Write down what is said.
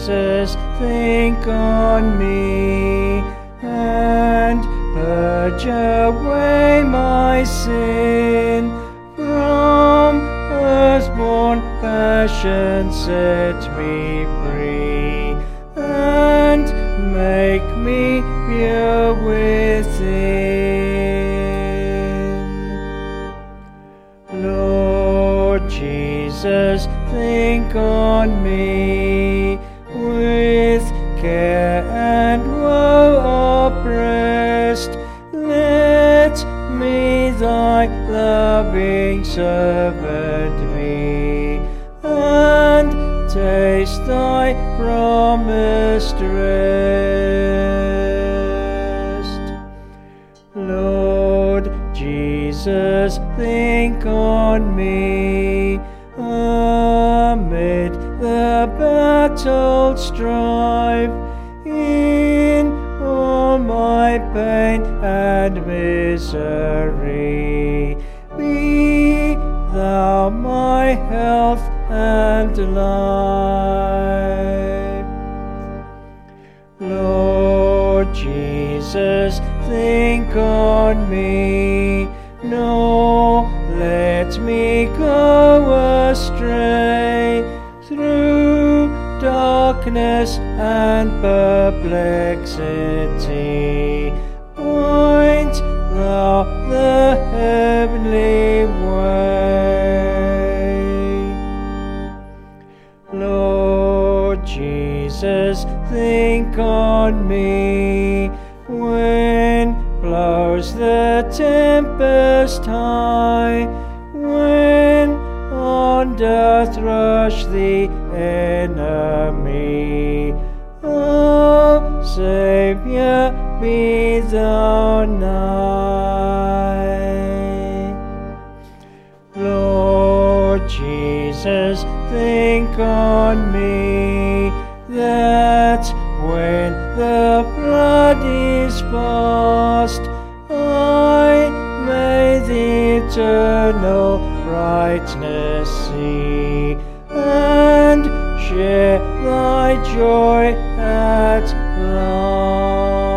Jesus, think on me, and purge away my sin. From earthborn passion set me free, and make me pure within. Lord Jesus, think on me, with care and woe oppressed. Let me thy loving servant be, and taste thy promised rest. Lord Jesus, think on me, amid the battle strife, in all my pain and misery. Be thou my health and life. Lord Jesus, think on me, nor let me go astray through darkness and perplexity. Point thou the heavenly way. Lord Jesus, think on me, when blows the tempest high, when on doth rush the enemy. O Saviour, be thou nigh. Lord Jesus, think on me, that when the flood is past, I may the eternal brightness see, and share thy joy at last.